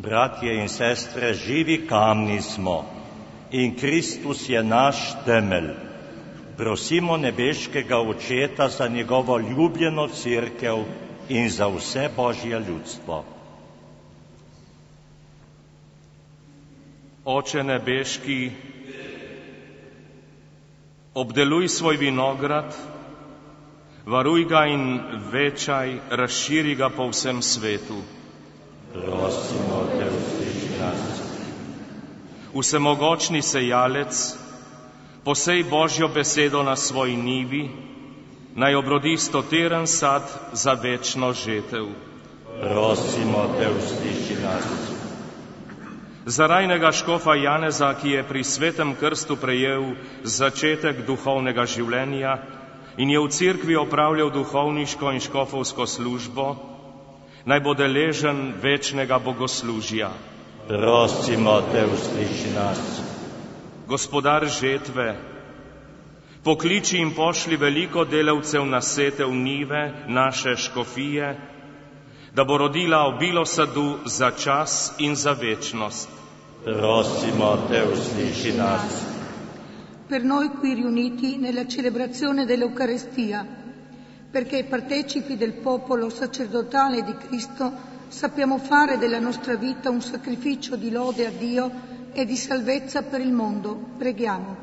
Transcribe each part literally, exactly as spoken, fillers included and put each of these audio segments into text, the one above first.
Bratje in sestre, živi kamni smo in Kristus je naš temelj. Prosimo nebeškega Očeta za njegovo ljubljeno cerkev in za vse Božje ljudstvo. Oče nebeški, obdeluj svoj vinograd, varuj ga in večaj, razširi ga po vsem svetu. Prosimo te, usliši nas. Vsemogočni sejalec, posej Božjo besedo na svoji njivi, naj obrodi stoteren sad za večno žetev. Prosimo te, usliši nas. Za rajnega škofa Janeza, ki je pri svetem krstu prejel začetek duhovnega življenja in je v cerkvi opravljal duhovniško in škofovsko službo, naj bo deležen večnega bogoslužja. Prosimo te, usliši nas. Gospodar žetve, pokliči in pošli veliko delavcev na setev njive naše škofije, da bo rodila obilo sadu za čas in za večnost. Prosimo te, usliši nas. Per noi qui riuniti nella celebrazione dell'Eucaristia, perché partecipi del popolo sacerdotale di Cristo, sappiamo fare della nostra vita un sacrificio di lode a Dio e di salvezza per il mondo. Preghiamo.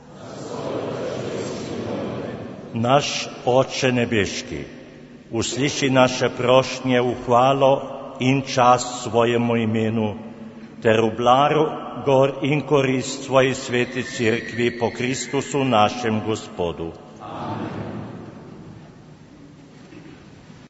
Naš Oče nebeški, usliši naše prošnje v hvalo in čast svojemu imenu, ter v blagor in korist svoji sveti cerkvi po Kristusu našem Gospodu.